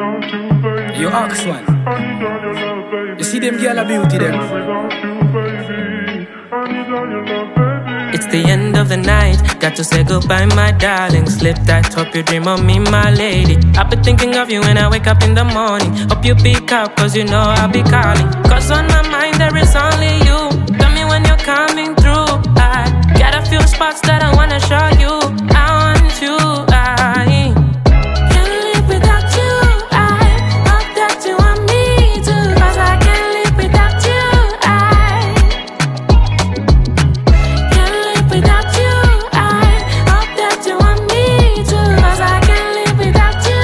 You ask one. You see them girl a beauty them. It's the end of the night, got to say goodbye, my darling. Slip that, hope you dream of me, my lady. I've been thinking of you when I wake up in the morning. Hope you pick up, cause you know I'll be calling. Cause on my mind there is only you. Tell me when you're coming through. I got a few spots that I wanna show you. I want you, I can't live without you. I hope that you want me to. Cause I can't live without you. I can't live without you. I hope that you want me to. Cause I can't live without you.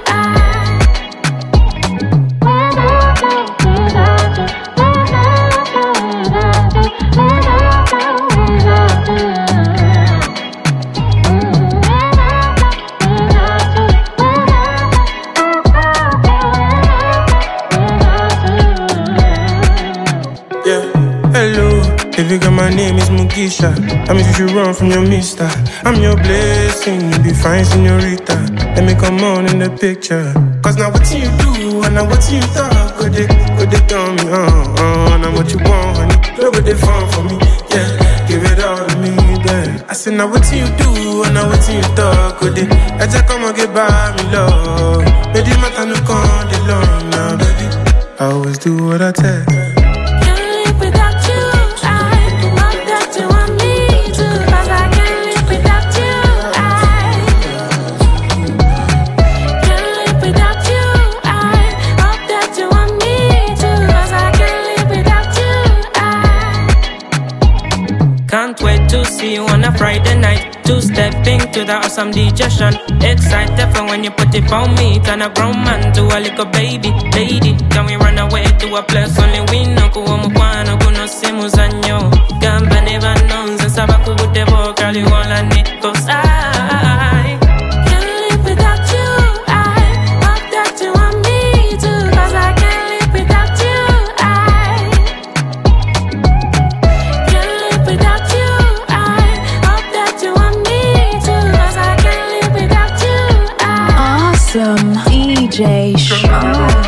Yeah, hello. Baby girl, my name is Mugisha. I mean, you should run from your mister. I'm your blessing, you be fine, señorita. Let me come on in the picture. Cause now what you do, and now what you talk. Could they tell me, now what you want, honey. Look what they found for me, yeah. Give it all to me, babe. I said, now what you do, and now what you talk. Could they, I just come and get by me, love. Baby, matter no con, they long now, baby. I always do what I tell. Can't wait to see you on a Friday night. To step into the awesome digestion. Excited for when you put it on me. Turn a grown man to a little baby. Lady, can we run away to a place only we know? Kuomu kwano kuno simu zanyo. Gamba never knows and sabaku gutebo. Girl, you all I need. Cause I can't live without you. I hope that you want me to. Cause I can't live without you. I can't live without you. I hope that you want me to. Cause I can't live without you. Awesome DJ Sean.